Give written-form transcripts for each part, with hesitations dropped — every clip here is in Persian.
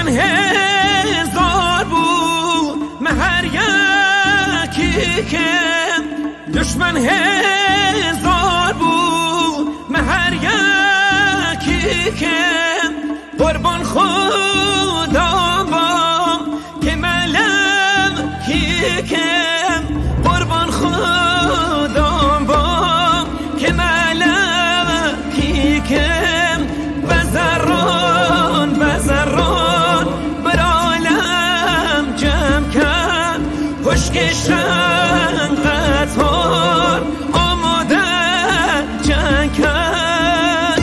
هزار بود مهر یکی که دشمن هزار بود مهر یکی که قربان خدا با که ملم کی که قربان خدا با که ملم کی که بزران بر عالم جمع کن پشکشن قطار آماده جنگ کن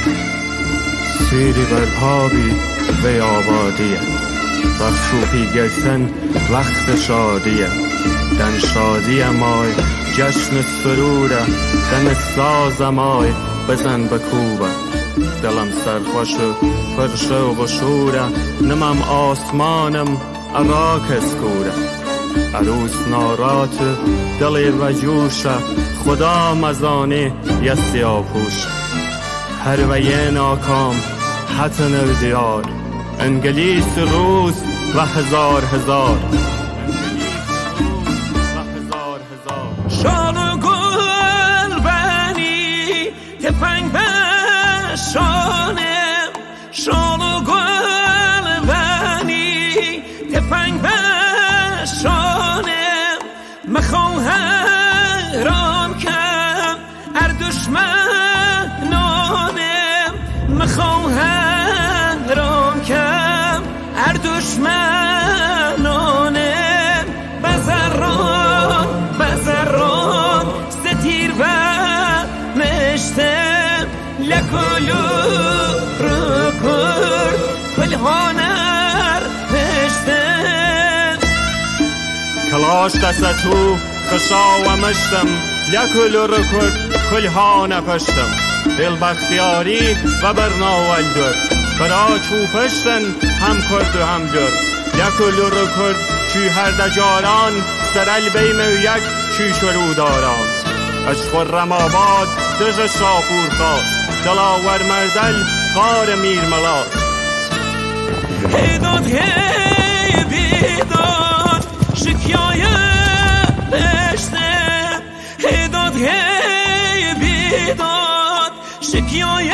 سیری بر پابی به آبادیه بخشوپی گشتن وقت شادیه دن شادی مای جشن سروره دن ساز مای بزن بکوبه دلم سرخوش پرشو و شوره نمم آسمانم عراق اسکوره عروس نارات دلی و جوشه خدا مزانی یستی آپوش هر وی ناکام حتن دیار انگلیس روز و هزار شال و گل بنی تفنگ بشانم شال و گل بنی تفنگ بشانم مخواهرام کم ار دشمنانم مخواهرام کم ار دشمنانم بزران ستیر و مشتم لکلو رو کرد کلهانر مشتم کلاش دستو خشا و مشتم لکلو رو کرد کلهانه پشتم دل بختیاری و برناول در برا چو پشتن هم کرد و هم در لکلو رو کرد چی هر دجاران سرل بیم یک چی شروع داران از خرم آباد دژ شاپور خواست دلاور مردل غار میر ملاست هیداد هی بیداد شکیای پشتم هیداد هی بیداد شکیای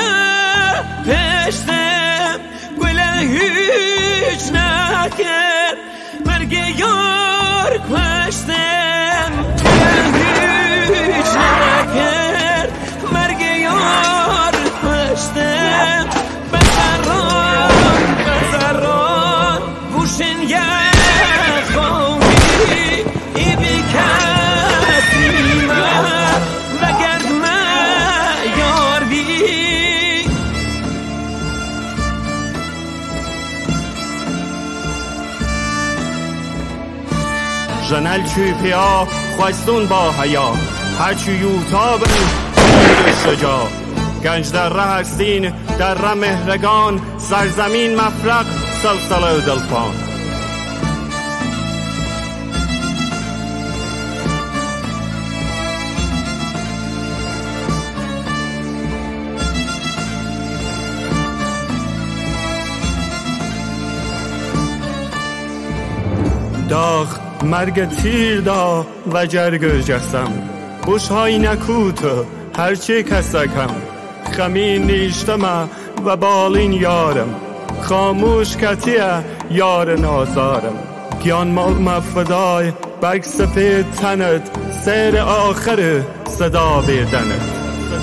پشتم گله هیچ نکرد مرگ یار کشتم هیچ نکرد مرگ یار کشتم بزران بوشن یک خواهی ای بی کسی من وگرد من یار بی جنل چوی پیا خواستون با حیا هرچی یوتابن شجا گنج در ره هستین در ره مهرگان سرزمین مفرق سلسله و دلفان داغ مرگ تیر دا و جرگ جسم بوشهای نکوت هرچی کسکم خمین نیشتم و بالین یارم خاموش کتیه یار نازارم گیان مال مفدای بگ سفید تنت سیر آخر صدا بیردنت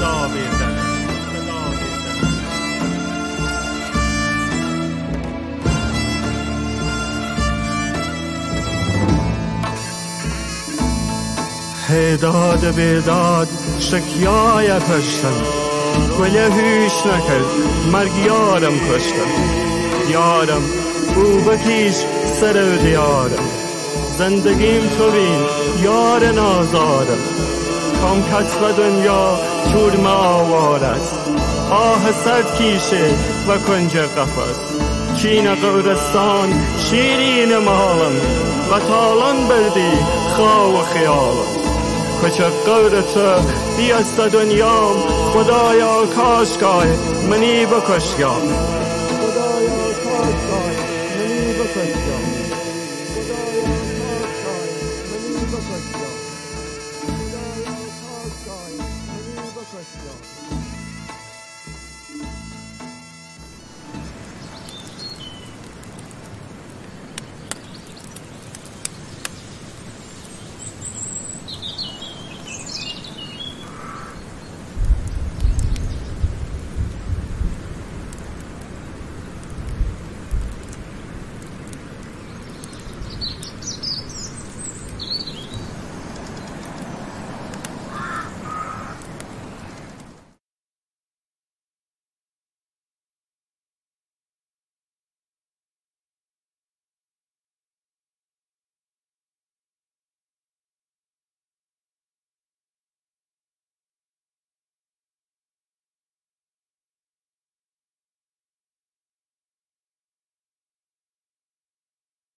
هیداد بیداد شکیای پشتم گله هیچ نکرد مرگ یارم کشتم یارم او بکیش سر دیارم زندگیم تو بین یار نازارم کام کسب دنیا چورم آوار است آه سرد کیشه و کنج قفس چین قورستان شیرین مالم و تالان بردی خواه و خیالم کچه قورت بیست دنیام خدایا کاشکای منی بکشگام